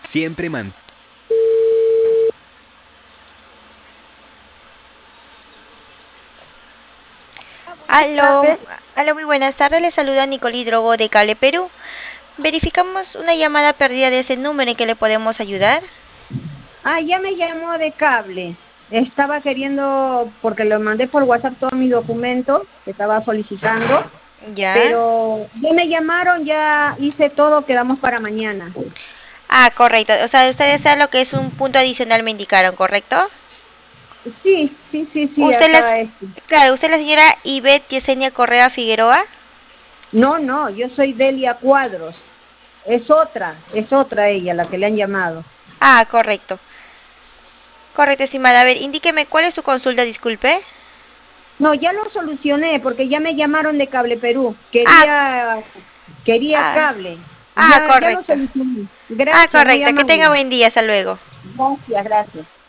Siempre man... Buenas Aló, tardes. aló, muy buenas tardes. Le saluda Nicole Drogo de Cable Perú. Verificamos una llamada perdida de ese número en que le podemos ayudar. Ya me llamó de cable. Estaba queriendo, porque le mandé por WhatsApp todos mis documentos que estaba solicitando, Ya. pero ya me llamaron, ya hice todo, quedamos para mañana. Ah, correcto. O sea, ustedes saben lo que es un punto adicional, me indicaron, ¿correcto? Sí, Usted las, acá es. claro, usted es la señora Ivette Yesenia Correa Figueroa. No, yo soy Delia Cuadros. Es otra ella, la que le han llamado. Ah, correcto. Correcto, estimada. A ver, indíqueme cuál es su consulta, disculpe. No, ya lo solucioné porque ya me llamaron de Cable Perú. Ah, Quería ah, cable. ah, Ya lo correcto. solucioné. Ah, Gracias, muy correcto. Que tenga amable. buen día. Hasta luego. Gracias.